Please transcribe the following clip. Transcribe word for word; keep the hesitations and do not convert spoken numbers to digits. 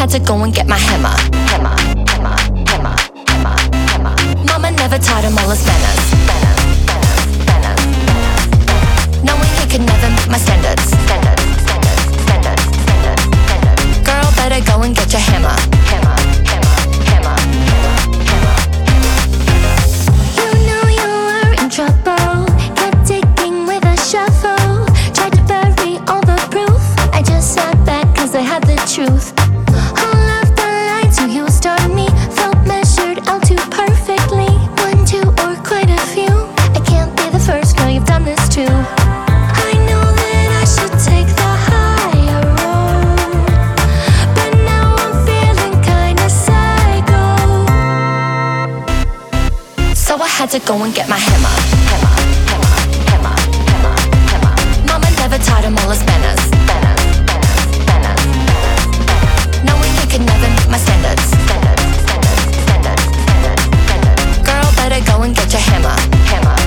to go and get my hammer. Hammer, hammer, hammer, hammer, hammer. Mama never taught him all his manners. Manners, manners, manners, manners. Knowing he could never meet my standards. Standards, standards, standards, standards, standards. Girl, better go and get your hammer. Hammer, hammer, hammer, hammer, hammer. You knew you were in trouble. Kept digging with a shovel. Tried to bury all the proof. I just sat back cause I had the truth. All of the lines you used on me felt measured out too perfectly. One, two, or quite a few. I can't be the first girl you've done this to. I know that I should take the higher road, but now I'm feeling kinda psycho. So I had to go and get my hammer. Hammer, hammer, hammer, hammer, hammer. Mama never taught him all his manners. Manners, manners, manners, manners. Knowing he could never meet my standards. Standards, standards, standards, standards, standards. Girl, better go and get your hammer. Hammer,